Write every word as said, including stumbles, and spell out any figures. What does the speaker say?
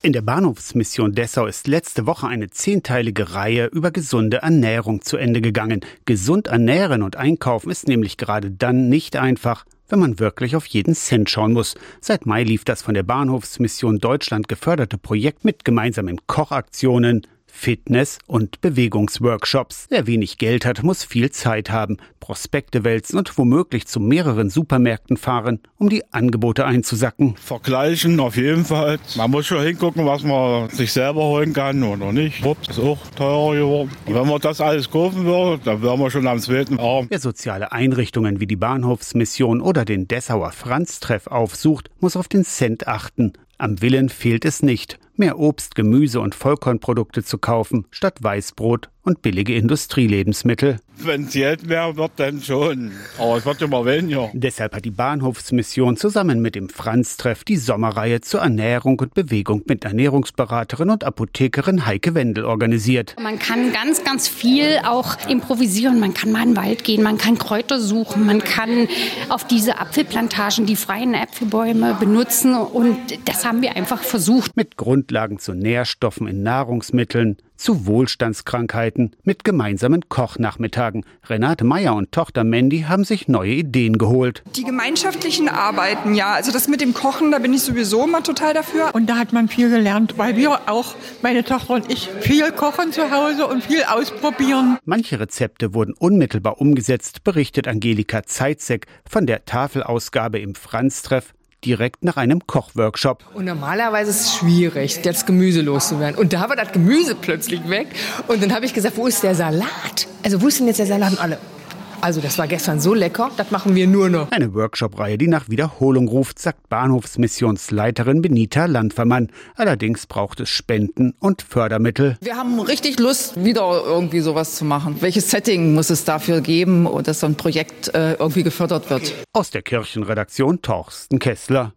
In der Bahnhofsmission Dessau ist letzte Woche eine zehnteilige Reihe über gesunde Ernährung zu Ende gegangen. Gesund ernähren und einkaufen ist nämlich gerade dann nicht einfach, wenn man wirklich auf jeden Cent schauen muss. Seit Mai lief das von der Bahnhofsmission Deutschland geförderte Projekt mit gemeinsamen Kochaktionen, Fitness- und Bewegungsworkshops. Wer wenig Geld hat, muss viel Zeit haben, Prospekte wälzen und womöglich zu mehreren Supermärkten fahren, um die Angebote einzusacken. Vergleichen auf jeden Fall. Man muss schon hingucken, was man sich selber holen kann oder nicht. Obst ist auch teurer geworden. Und wenn man das alles kaufen würde, dann wären wir schon am zweiten Arm. Wer soziale Einrichtungen wie die Bahnhofsmission oder den Dessauer Franz-Treff aufsucht, muss auf den Cent achten. Am Willen fehlt es nicht, mehr Obst, Gemüse und Vollkornprodukte zu kaufen, statt Weißbrot und billige Industrielebensmittel. Wenn es Geld mehr wird, dann schon. Aber es wird immer weniger. Deshalb hat die Bahnhofsmission zusammen mit dem Franz-Treff die Sommerreihe zur Ernährung und Bewegung mit Ernährungsberaterin und Apothekerin Heike Wendel organisiert. Man kann ganz, ganz viel auch improvisieren. Man kann mal in den Wald gehen, man kann Kräuter suchen, man kann auf diese Apfelplantagen die freien Äpfelbäume benutzen. Und das haben wir einfach versucht. Mit Grundlagen zu Nährstoffen in Nahrungsmitteln, zu Wohlstandskrankheiten, mit gemeinsamen Kochnachmittagen. Renate Meyer und Tochter Mandy haben sich neue Ideen geholt. Die gemeinschaftlichen Arbeiten, ja, also das mit dem Kochen, da bin ich sowieso immer total dafür. Und da hat man viel gelernt, weil wir auch, meine Tochter und ich, viel kochen zu Hause und viel ausprobieren. Manche Rezepte wurden unmittelbar umgesetzt, berichtet Angelika Zeitzek von der Tafelausgabe im Franz-Treff direkt nach einem Kochworkshop. Und normalerweise ist es schwierig, das Gemüse loszuwerden. Und da war das Gemüse plötzlich weg. Und dann habe ich gesagt, wo ist der Salat? Also wo ist denn jetzt der Salat? Und alle, also das war gestern so lecker, das machen wir nur noch. Eine Workshop-Reihe, die nach Wiederholung ruft, sagt Bahnhofsmissionsleiterin Benita Landvermann. Allerdings braucht es Spenden und Fördermittel. Wir haben richtig Lust, wieder irgendwie sowas zu machen. Welches Setting muss es dafür geben, dass so ein Projekt äh, irgendwie gefördert wird? Aus der Kirchenredaktion Torsten Kessler.